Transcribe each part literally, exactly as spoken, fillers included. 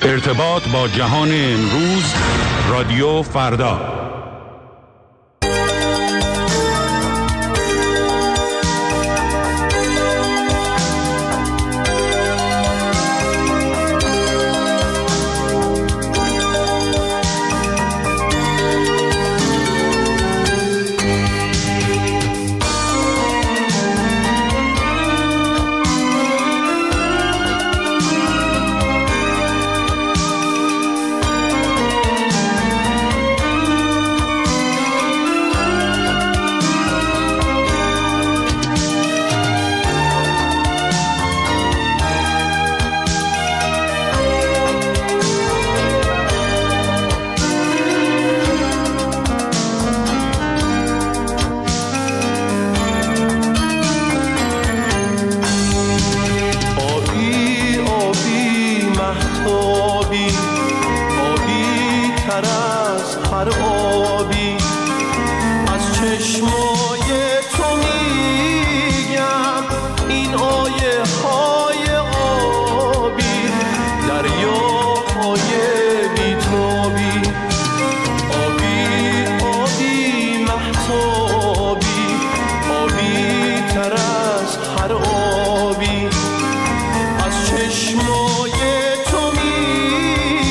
ارتباط با جهان امروز، رادیو فردا. از چشمای تو میگم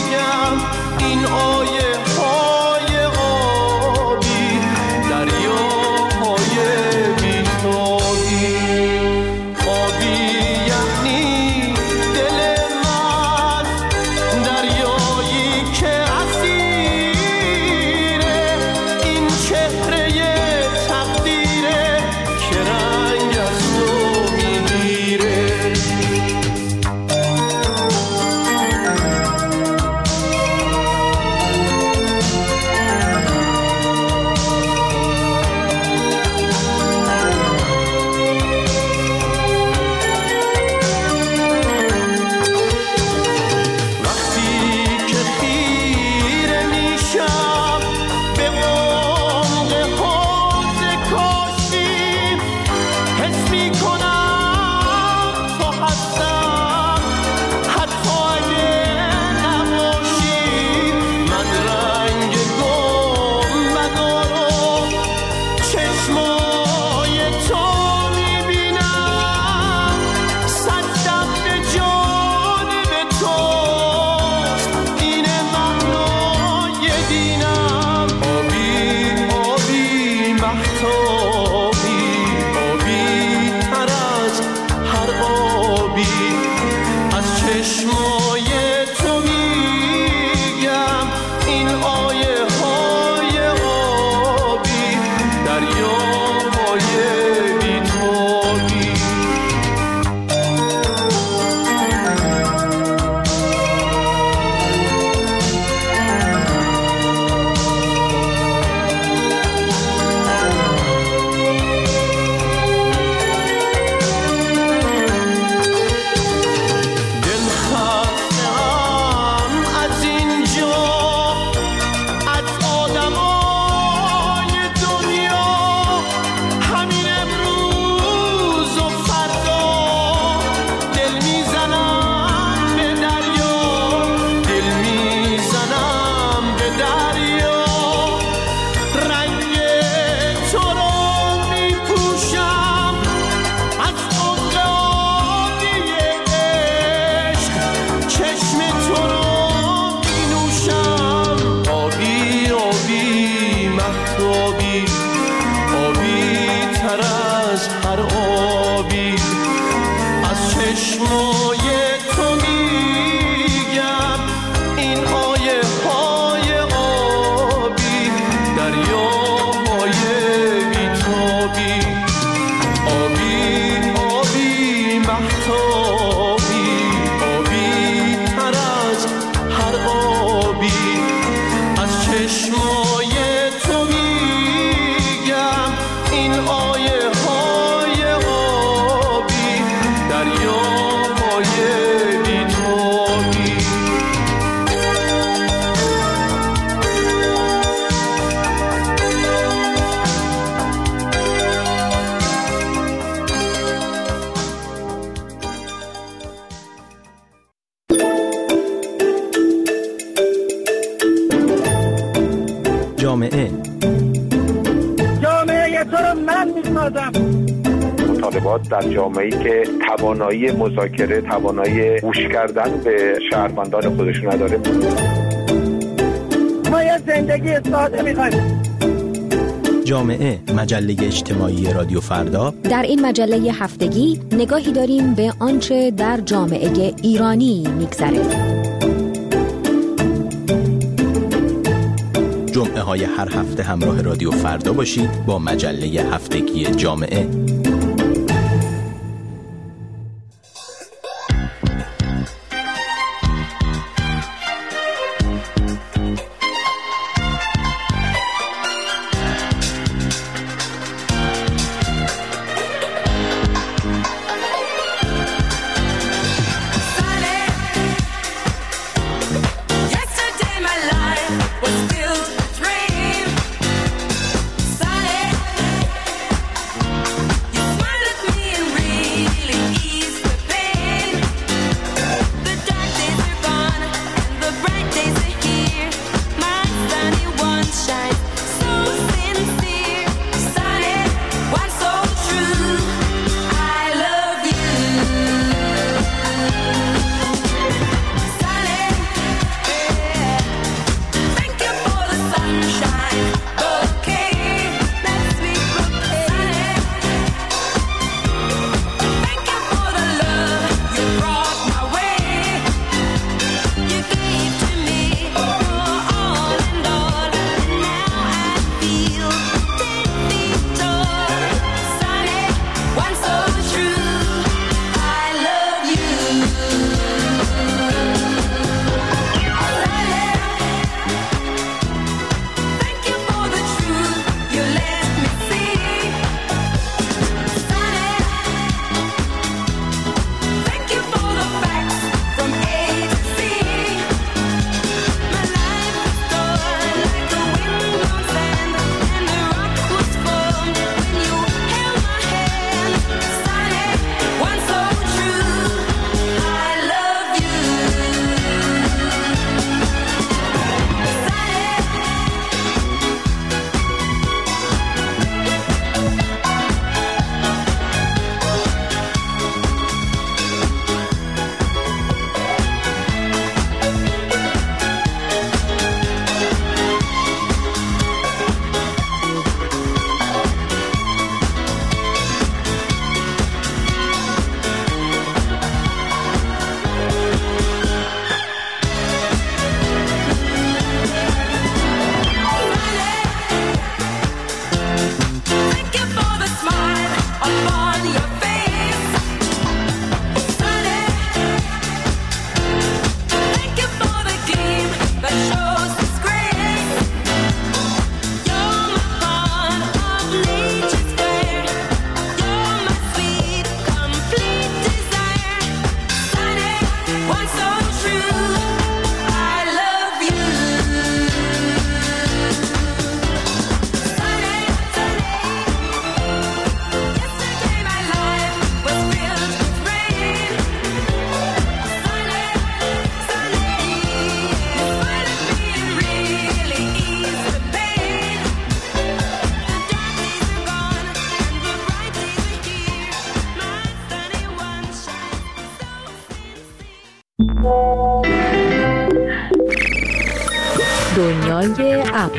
جامعه جامعه تو رو من میسازم. مطالبات در جامعه‌ای که توانایی مذاکره، توانایی گوش کردن به شهروندان خودشون نداره. ما یه زندگی ساده می‌خوایم. جامعه، مجله اجتماعی رادیو فردا. در این مجله هفتگی نگاهی داریم به آنچه در جامعه ایرانی می‌گذره. جمعه های هر هفته همراه رادیو فردا باشید با مجله هفتگی جامعه. دنیای اپ.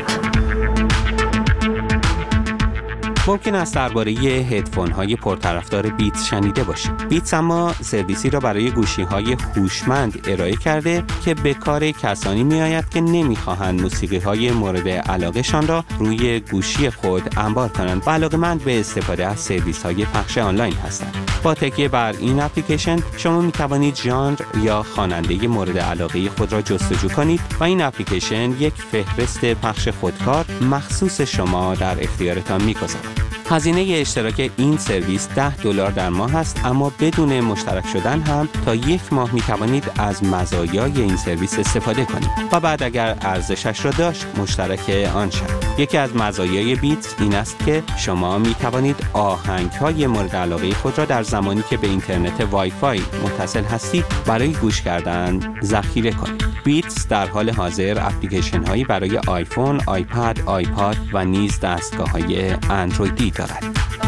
ممکن است درباره هدفون‌های پرطرفدار بیتس شنیده باشید. بیتس اما سرویسی را برای گوشی‌های هوشمند ارائه کرده که به کار کسانی می‌آید که نمی‌خواهند موسیقی‌های مورد علاقه‌شان را روی گوشی خود انبار کنند و علاقه‌مند به استفاده از سرویس‌های پخش آنلاین هستند. با تکیه بر این اپلیکیشن شما می‌توانید ژانر یا خواننده مورد علاقه خود را جستجو کنید و این اپلیکیشن یک فهرست پخش خودکار مخصوص شما در اختیارتان می‌گذارد. هزینه اشتراک این سرویس ده دلار در ماه است، اما بدون مشترک شدن هم تا یک ماه می توانید از مزایای این سرویس استفاده کنید و بعد اگر ارزشش را داشت مشترک آن شد. یکی از مزایای بیتس این است که شما می توانید آهنگ‌های مورد علاقه خود را در زمانی که به اینترنت وای فای متصل هستید برای گوش کردن ذخیره کنید. بیتس در حال حاضر اپلیکیشن هایی برای آیفون، آیپد، آیپاد و نیز دستگاه های اندرویدی دارد.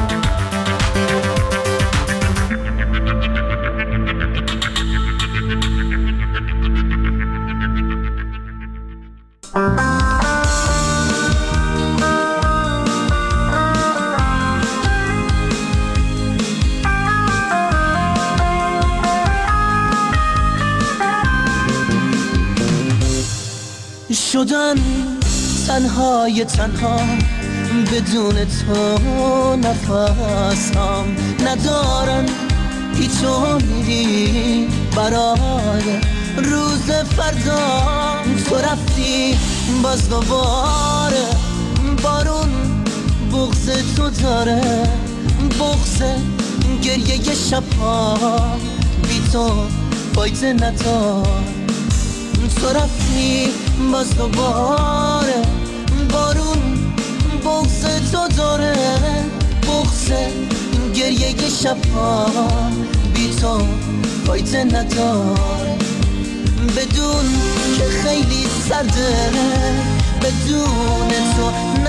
شدن تنهای تنها بدون تو نفسم ندارن، هیچ امیدی برای روز فردا. تو رفتی باز دوباره بارون بغض تو داره، بغض گریه شبها بی تو فایده ندار. تو رفتی باز دوباره بارون بغض تو داره، بغض گریه شبها بی تو فایده نداره. بدون که خیلی سرده، بدون تو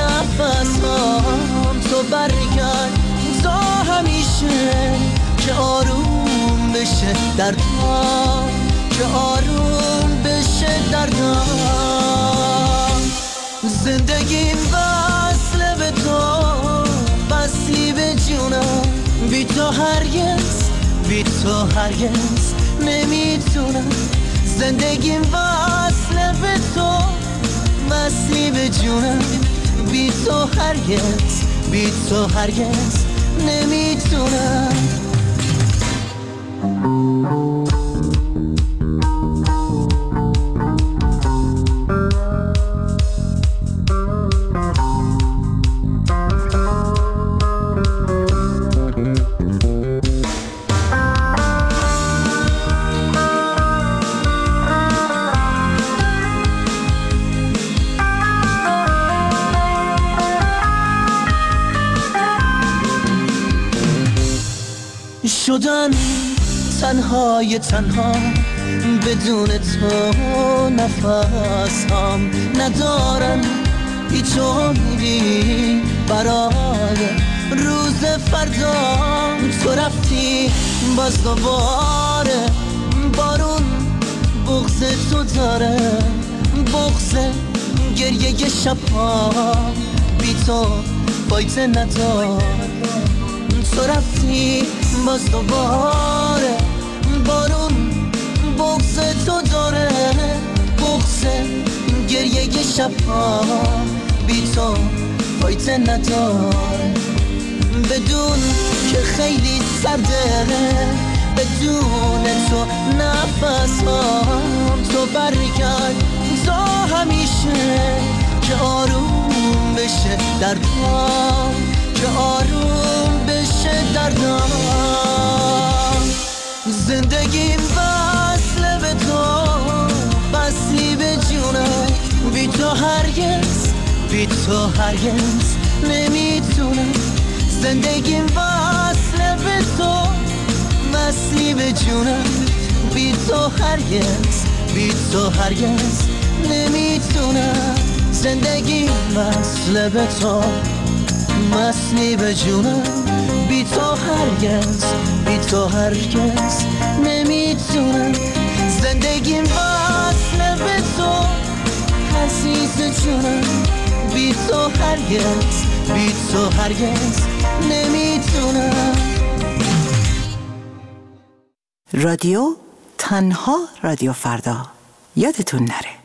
نفسم تو برگرد تا همیشه که آروم بشه دردم، که آروم بشه دردم. زندگیم وصله به تو، وصلی به جونم. بی تو هرگز، بی تو هرگز نمیتونم. زندگیم وصله به تو، وصلی به جونم. بی تو هرگز، بی تو هرگز نمیتونم. شدن تنهای تنها بدون تو نفسم ندارن، هیچ امیدی برای روز فردا. تو رفتی باز دوباره بارون بغض تو داره، بغض گریه شبها بی تو فایده ندار. تو رفتی باز دوباره بارون بغض تو داره، بغض گریه شبها بی تو فایده نداره. بدون که خیلی سرده، بدون تو نفسم تو برگرد تا همیشه که آروم بشه دردم، که آروم بشه دردم. زندگیم وصله به تو، وصلی به جونم. بی تو هرگز، بی تو هرگز نمیتونم. زندگیم وصله به تو، وصلی به جونم. بی تو هرگز، بی تو هرگز نمیتونم. زندگیم وصله به تو، وصلی به جونم. بی تو هرگز، بی تو هرگز نمیتونم. زندگیم وصله به تو عزیز جونم. بی تو هرگز، بی تو هرگز نمیتونم. رادیو تنها رادیو فردا، یادتون نره.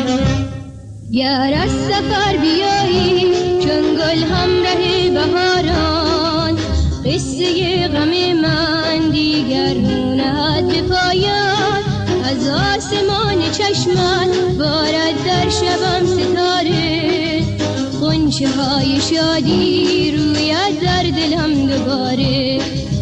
گر از سفر بیایی چون گل همراه بهار آسمان چشمت بارد در شبم ستاره، غنچه های شادی روید در دلم دوباره.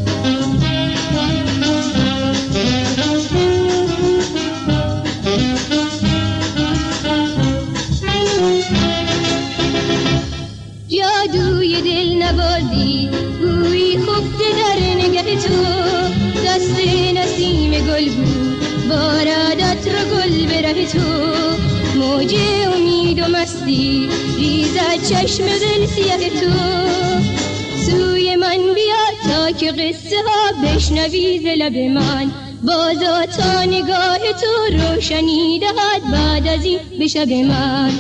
جادوی دل نوازی گویی خفته در نگه تو، دست نسیم گل بود بارد عطر گل به ره تو. موج امید و مستی ریزد چشم دل سیاه تو، سوی من بیا تا که قصه ها بشنوی ز لب من. بازا تا نگاه تو روشنی دهد بعد از این به شب من.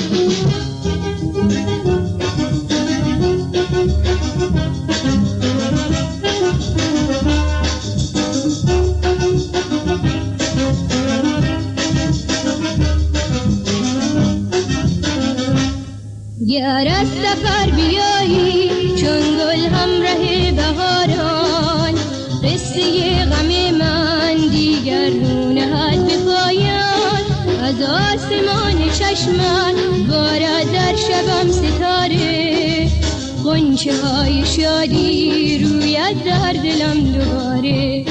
گر از سفر بیایی چون گل همراه بهاران، قصه غم من دیگر رو نهد به پایان. از آسمان چشمت بارد در شبم ستاره، غنچه های شادی روید در دلم دوباره.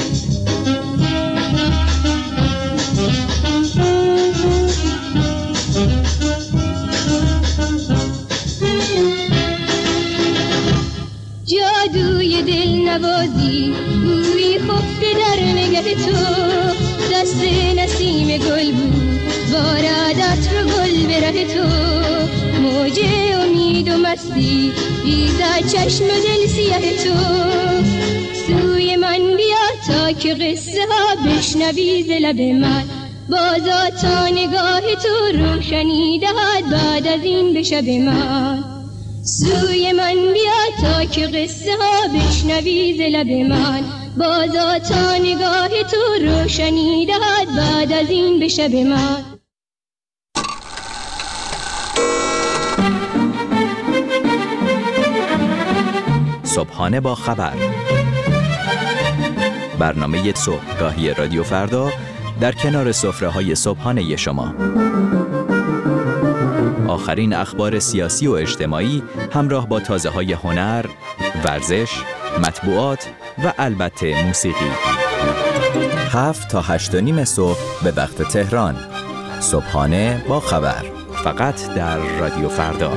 جادوی دل نوازی گویی خفته در نگه تو، دست نسیم گل بود بارد عطر گل به ره تو. موج امید و مستی ریزد چشم دل سیاه تو، سوی من بیا تا که قصه ها بشنوی ز لب من. بازا تا نگاه تو روشنی دهد بعد از این به شب من. سوی من بیا تا که قصه ها بشنوی ز لب من. بازا تا نگاه تو روشنی دهد بعد از این به شب من. صبحانه با خبر، برنامه صبحگاهی رادیو فردا در کنار سفره‌های صبحانه شما. آخرین اخبار سیاسی و اجتماعی همراه با تازه‌های هنر، ورزش، مطبوعات و البته موسیقی. هفت تا هشت و نیم صبح به وقت تهران. صبحانه با خبر، فقط در رادیو فردا.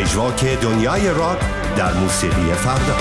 مجراک دنیای راک در موسیقی فردا.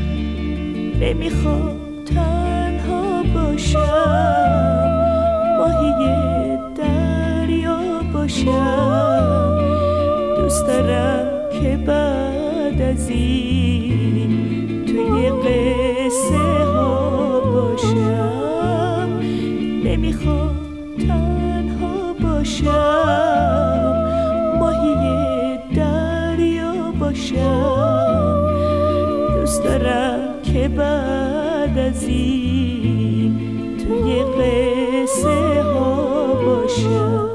نمیخوام تنها باشم، از این توی قصه ها باشم، نمیخوام تنها باشم، ماهی دریا باشم. دوست دارم که بعد از این توی قصه ها باشم.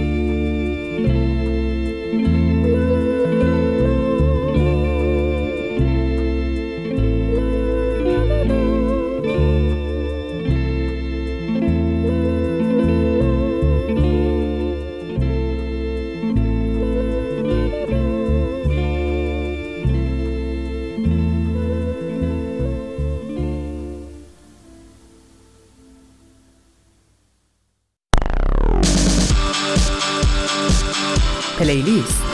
پلیلیست.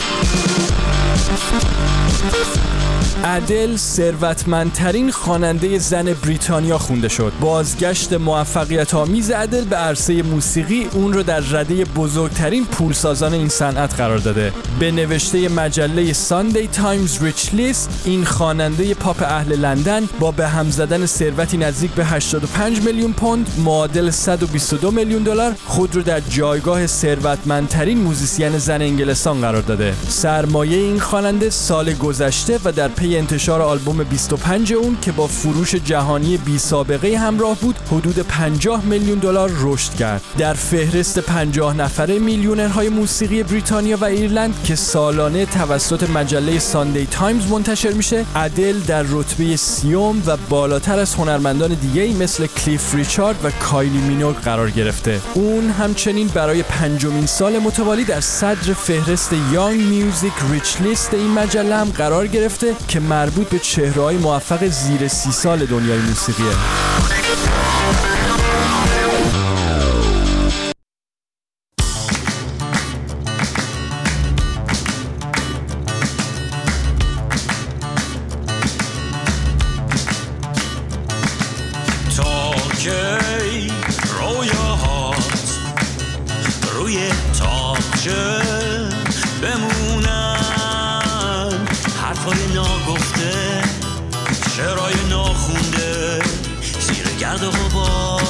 ادل ثروتمندترین خواننده زن بریتانیا خونده شد. بازگشت موفقیت آمیز ادل به عرصه موسیقی اون رو در رده بزرگترین پولسازان این صنعت قرار داده. به نوشته مجله ساندی تایمز ریچ لیست، این خواننده پاپ اهل لندن با به هم زدن ثروتی نزدیک به هشتاد و پنج میلیون پوند معادل صد و بیست و دو میلیون دلار خود رو در جایگاه ثروتمندترین موزیسین زن انگلستان قرار داده. سرمایه این خواننده سال گذشته و در پی انتشار آلبوم بیست و پنج اون که با فروش جهانی بی سابقه همراه بود حدود پنجاه میلیون دلار رشد کرد. در فهرست پنجاه نفره میلیونرهای موسیقی بریتانیا و ایرلند که سالانه توسط مجله ساندی تایمز منتشر میشه، ادل در رتبه سیوم و بالاتر از هنرمندان دیگه‌ای مثل کلیف ریچارد و کایلی مینوگ قرار گرفته. اون همچنین برای پنجمین سال متوالی در صدر فهرست یانگ میوزیک ریچ لیست این مجله هم قرار گرفته که مربوط به چهره‌های موفق زیر سی سال دنیای موسیقیه. تا کی رویاهات روی تاقچه بمونن، حرفای ناگفته، شعرهای ناخونده زیر گرد و غبار.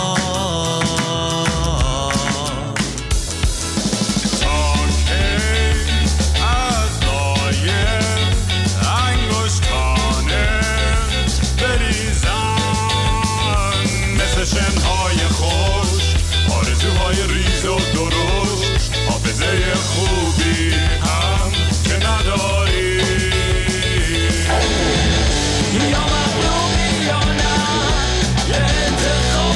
تا کی از لایه انگشتانت بریزن مثل شنهای خوش، آرزوهای ریز و درشت، حافظه خوبی هم که نداری. یا مظلومی یا نه، یه انتخاب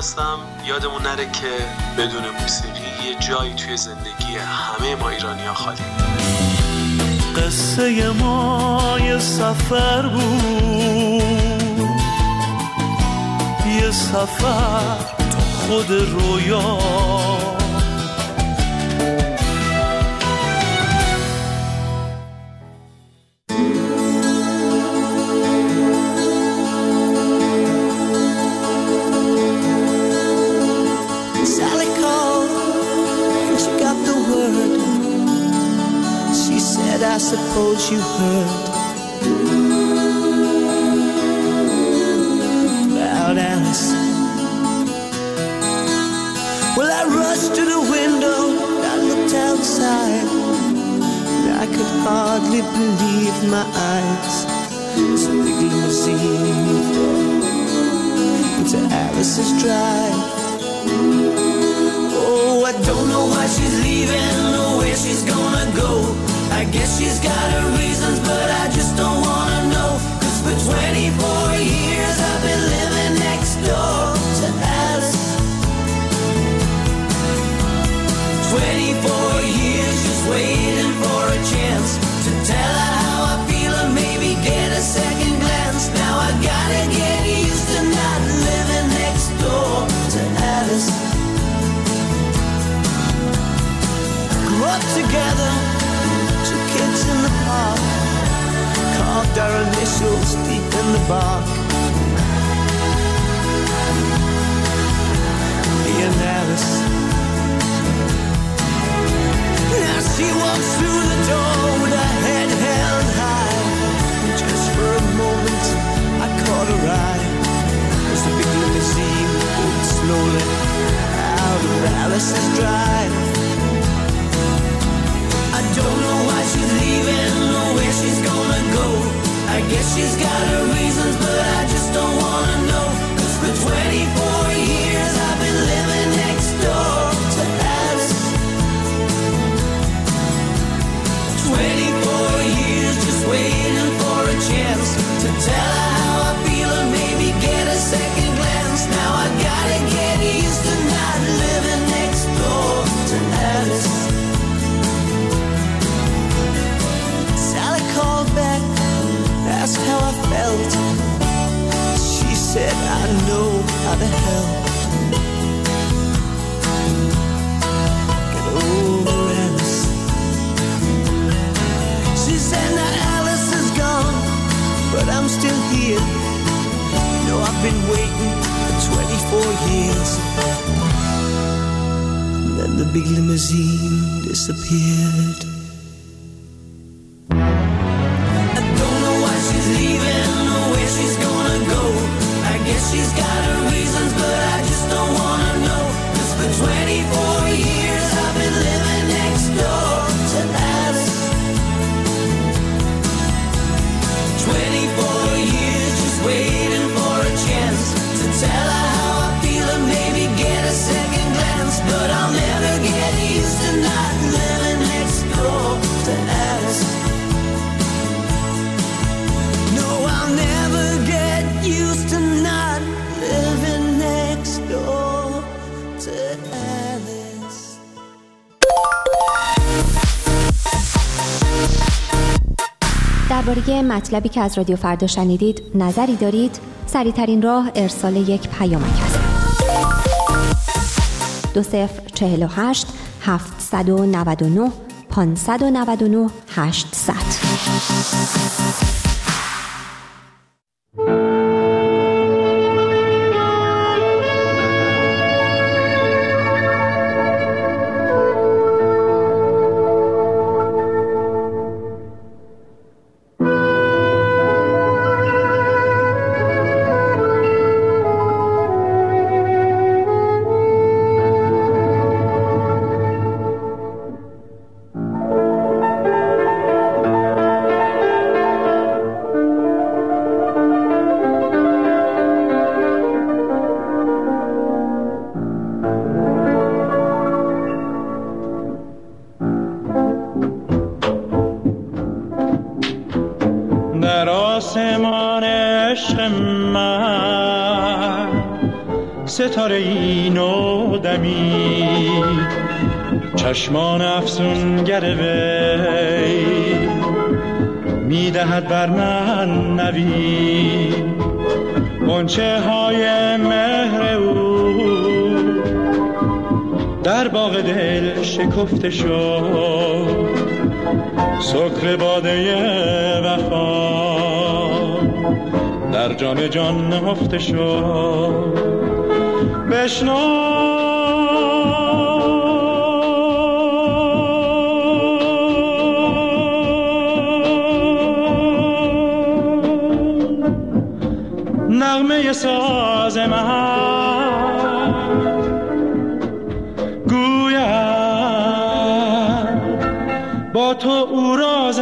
هستم. یادمون نره که بدون موسیقی یه جایی توی زندگی همه ما ایرانی‌ها خالی. قصه ما یه سفر بود، یه سفر تو خود رویا. I suppose you heard about Alice. Well, I rushed to the window, I looked outside, and I could hardly believe my eyes. It's a big limousine into Alice's drive. Oh, I don't know why she's leaving or where she's gonna go. I guess she's got her reasons, but I just don't wanna know. Cause for twenty-four years I've been living next door to Alice. twenty-four years just waiting for a chance to tell her how I feel and maybe get a second glance. Now I gotta get used to not living next door to Alice. Grew up together, kids in the park, carved our initials deep in the bark. Me and Alice. Now she walks through the door with her head held high. And just for a moment I caught her eye as the big limousine moved slowly out of Alice's drive. I don't know why she's leaving or where she's gonna go. I guess she's got her reasons, but I just don't wanna know. Cause for twenty-four years I've been living next door to Alice. twenty-four years just waiting for a chance to tell her how I feel and maybe get a second glance. Now I gotta get used to not living next door to Alice. Called back, asked how I felt. She said, I know how to help. Get over Alice. She said, now Alice is gone, but I'm still here. You know I've been waiting for twenty-four years. And then the big limousine disappeared. She's got her reasons, but I just don't wanna know. Cause for twenty-four years I've been living next door to Alice. twenty-four years just waiting for a chance to tell her how I feel and maybe get a second glance. But I'll never get used to not living next door to Alice. No, I'll never get used to not living next door to Alice. درباره مطلبی که از رادیو فردا شنیدید نظری دارید؟ سریع‌ترین راه ارسال یک پیامک است. دو صفر چهل و هشت هفتصد و نود و نه پانصد و نود و نه هشتصد. در آسمان عشق من ستاره این و دمید چشمان افسونگر وی میدهد بر من نوید غنچه های مهر او در باغ دل شکفته شد سکر باده وفا در جام جان نهفته شد بشنو نغمه ساز من گوید با تو او راز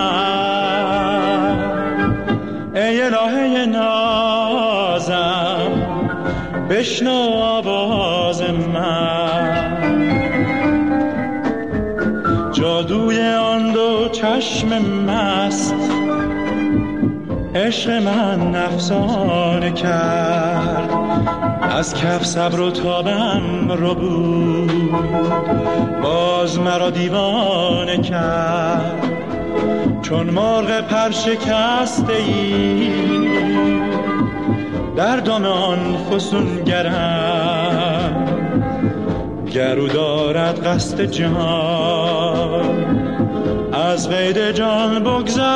من ای الهه نازم بشنو آواز من جادوی آن دو چشم مست عشق من افسانه کرد از کف صبر و تابم رو بود باز مرا دیوانه کرد چون مرغ پر شکسته ای در دام آن فسونگرم گرو دارد قصد جان از قید جان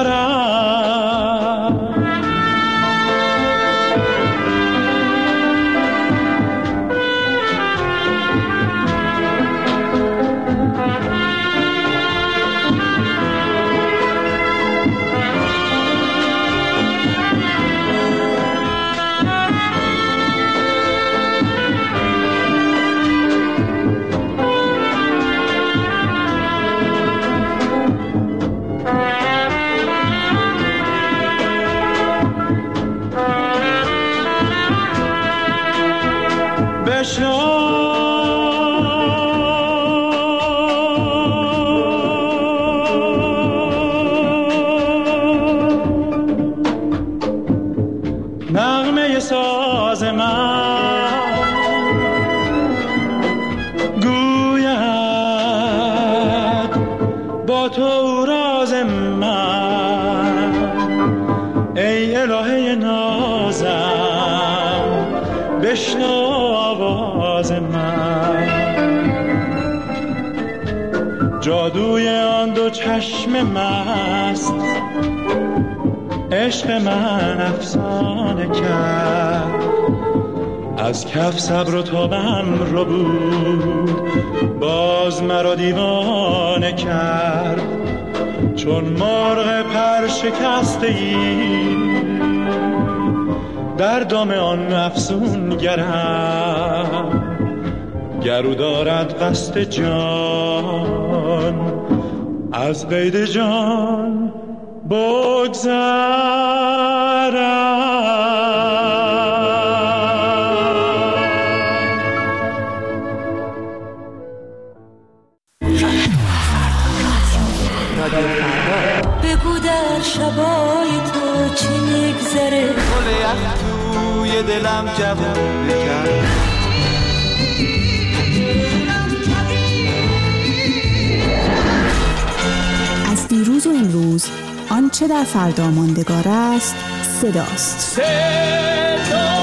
بگذارم نغمه ساز من گوید با تو راز من ای الهه نازم بشنو آواز من جادوی آن دو چشم مست عشق من افسانه کرد از کف صبر و تابم رو بود باز مرا دیوانه کرد چون مرغ پر شکسته ای در دام آن افسونگرم گرو دارد قصد جان از قید جان بگذارم بگو در شبای تو چی میگذره گل یخ توی دلم جوون بکرد از دیروز و امروز آنچه در فردا ماندگار است صداست. صدا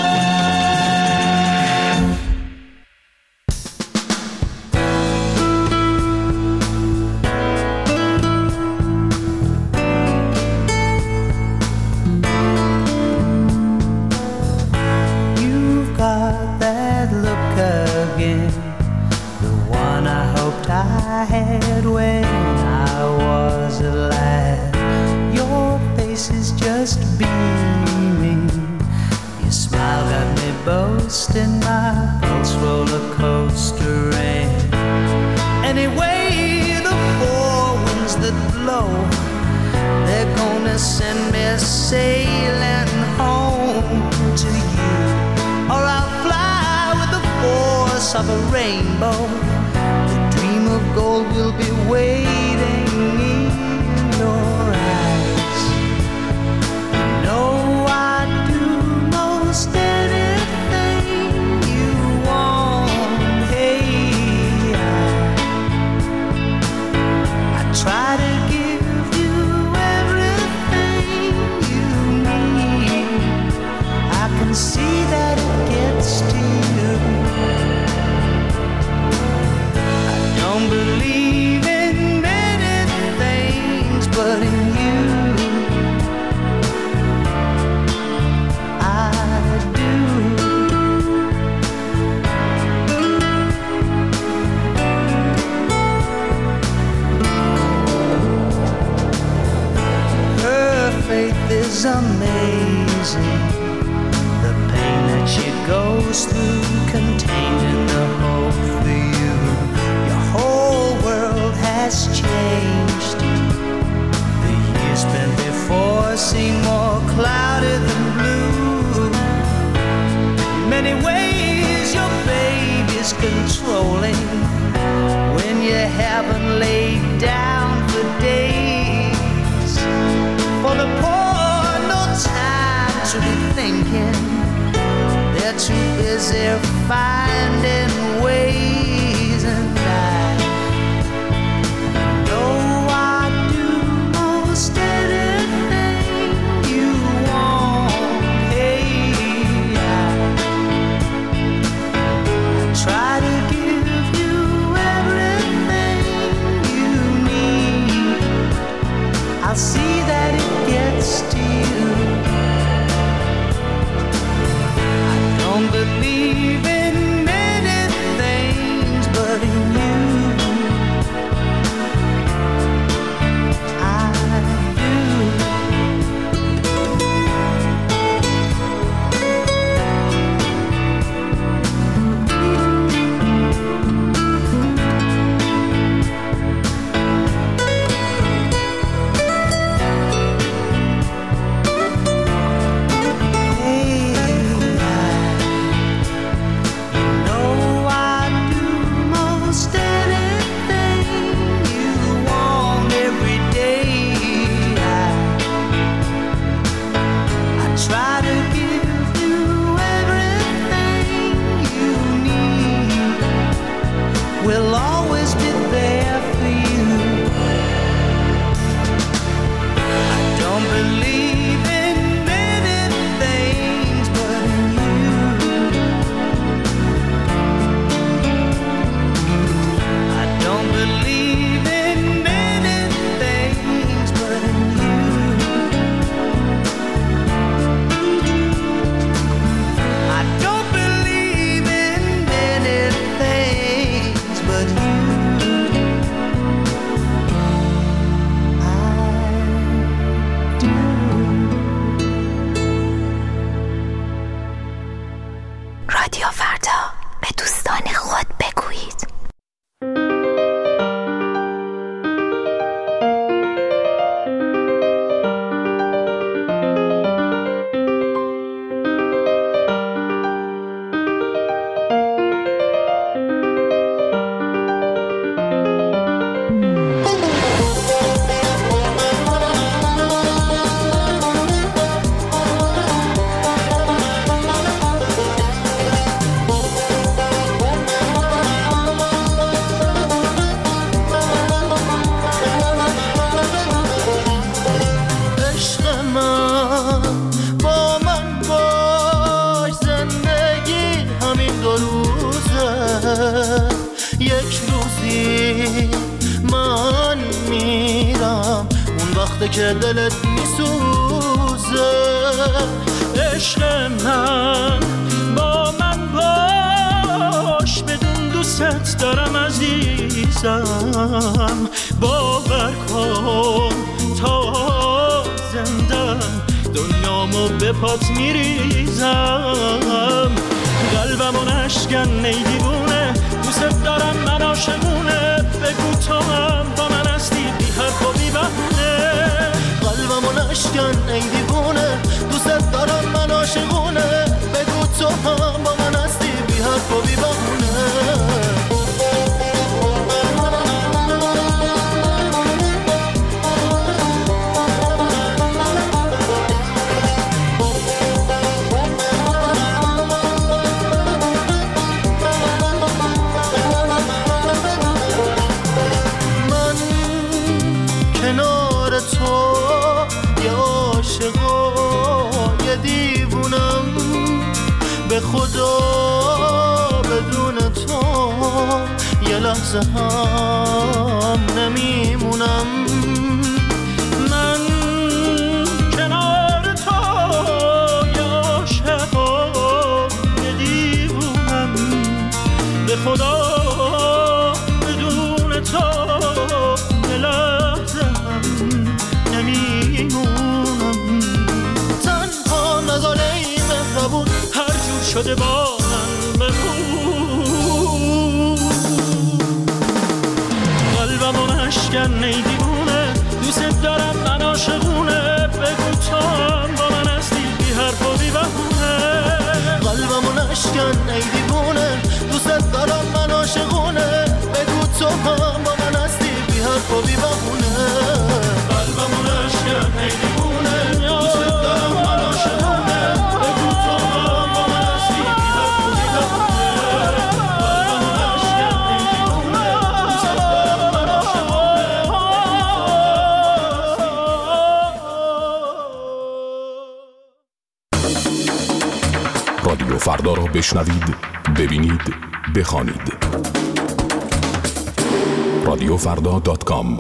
sailing home to you, or I'll fly with the force of a rainbow. The dream of gold will be waiting in your eyes. You know I'd do most anything you see that it gets to you. I don't believe in many things, but in you I do. Her faith is amazing. The pain that she goes through, contained in the hope for you. Your whole world has changed. The years spent before seem more clouded than blue. In many ways your baby's controlling when you haven't laid down for days. For the poor, no time to be thinking. They're too busy finding ways, and I know I do most anything you want. Hey, I, I try to give you everything you need. I'll see that it gets to you. I don't believe in many things, but in you I do. We'll always be there for you. I don't believe in many things, but in you I don't believe in many things, but in you I don't believe in many things, but you I do. رادیو فردا، به دوستان خود بگویید. عشق من با من باش، زندگی همین دو روزه. یک روزی من میرم، اون وقته که دلت میسوزه. عشق من با من باش، بدون دوست دارم عزیزم. باور کن تا زندم دنیامو به پات میریزم. قلبمو نشکن ای دیوونه، دوست دارم من عاشقونه. بگو تو هم با من هستی بی حرف و بی بهونه. قلبمو نشکن ای دیوونه، دوست دارم من عاشقونه. بگو تو هم با من هستی بی حرف و بی بهونه. تو یه عاشق و یه دیوونم. به خدا بدون تو یه لحظه هم نمیمونم. من کنار تو یا عاشقا یه دیوونم، به خدا بدون تو یه لحظه هم نمیمونم. تنها نزاله ای مهربون هر جور شده با من بمون. قلبمو نشکن ای دیوونه، دوست دارم من عاشقونه، بگو تو هم با من هستی بی حرف و بی بهونه. قلبمو نشکن ای دیوونه، دوست دارم من عاشقونه، بگو تو هم با من هستی بی حرف و بی بهونه. قلبمو نشکن ای دیوونه، دوست دارم من عاشقونه، بگو تو هم با من هستی بی حرف و بی بهونه. قلبمو نشکن ای دیوونه، دوست دارم من عاشقونه. رادیو فردا را بشنوید، ببینید، بخوانید. رادیو فردا دات کام.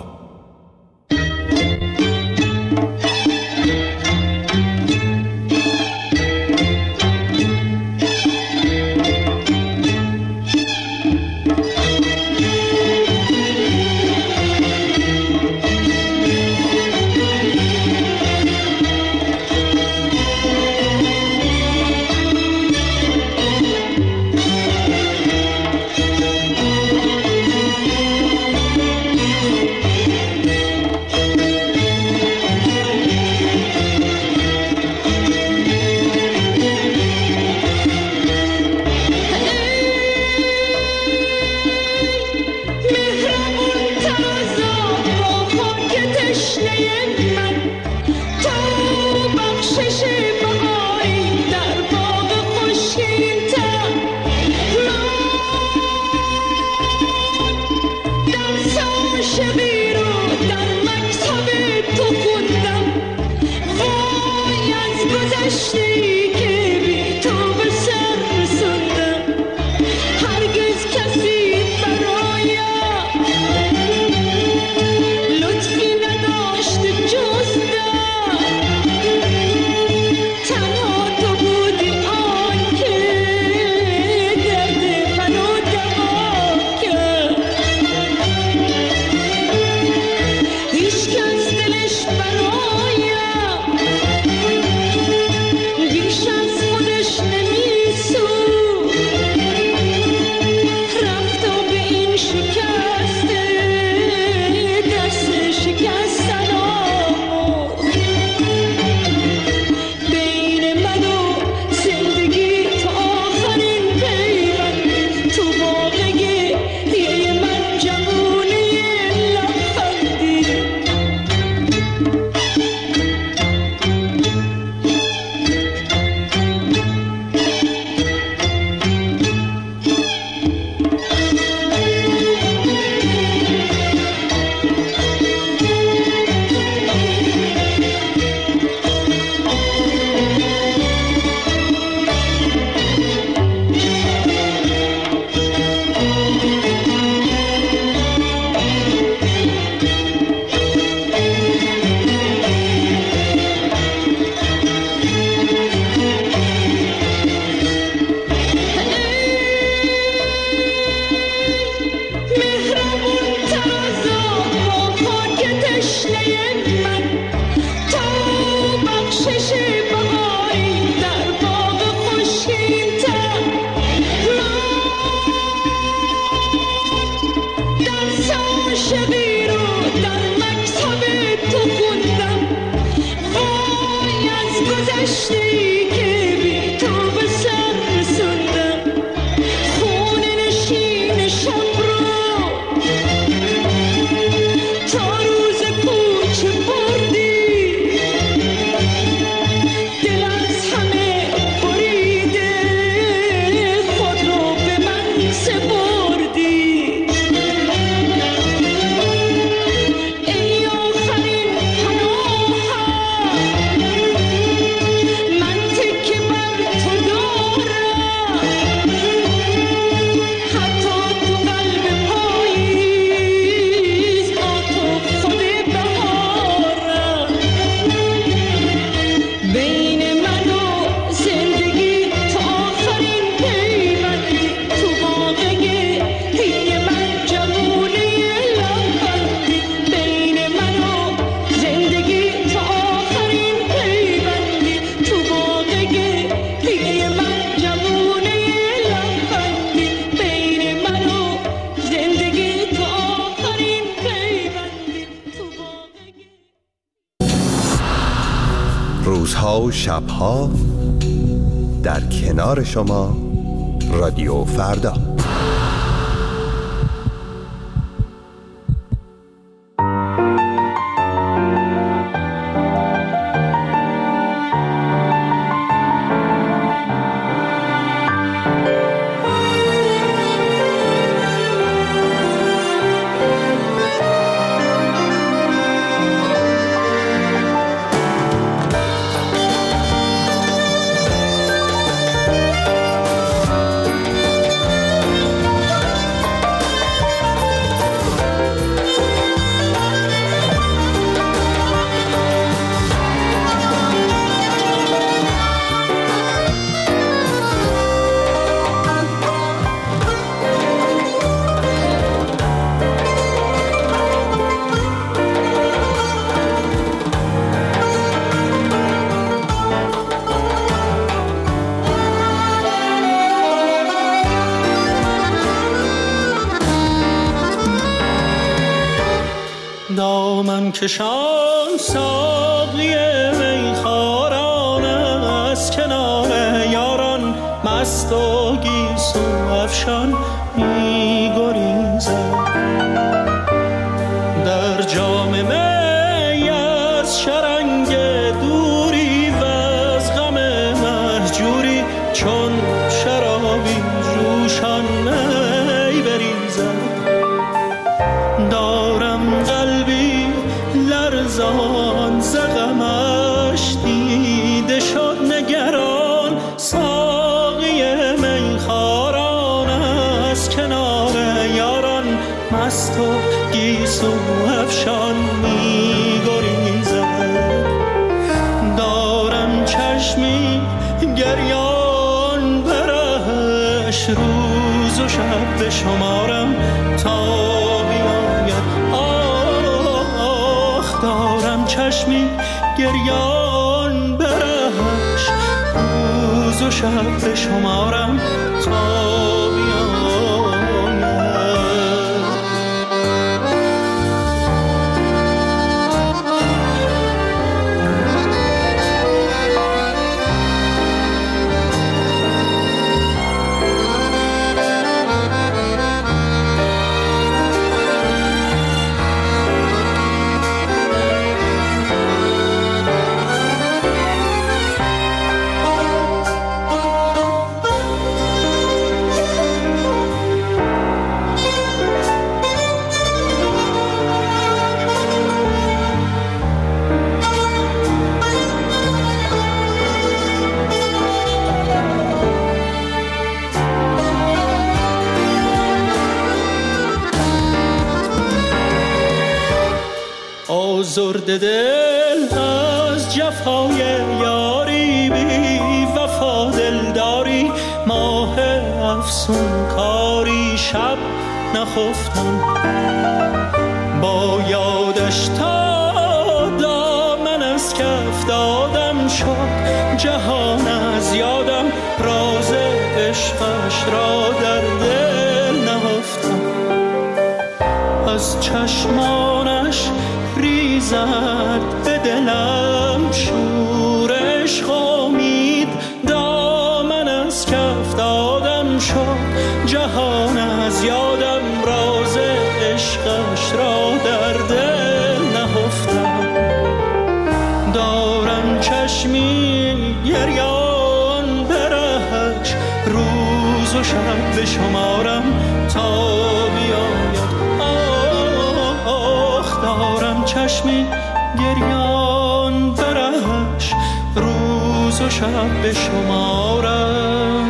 روزها و شبها در کنار شما رادیو فردا. دامن کشان ساقی میخواران از کنار یاران مست و گیسو افشان می‌گریزد در جام می از شرنگ دوری و از غم مهجوری چون شرابی جوشان می بریزد. دارم قلبی لرزان ز غمش دیده شد نگران ساقی میخواران از کنار یاران مست و گیسو افشان می‌گریزد. دارم چشمی گریان برش روز و شب به شمارم تا دارم چشمی گریان برش روز و شب به شمارم تا آزرده دل از جفای یاری بی وفا دلداری ماه افسون کاری شب نخفتم با یادش تا دامن از کف دادم شد جهان از یادم راز عشقش را در دل نهفتم. از چشمانش ریزد به دلم شور عشق امید دامن از کف دادم شد جهان از یادم راز عشقش را در دل نهفتم. دارم چشمی گریان برهش روز و شب به شمارم تا بیاید. آخ دارم چشمی گریان برهش روز و شب به شمارم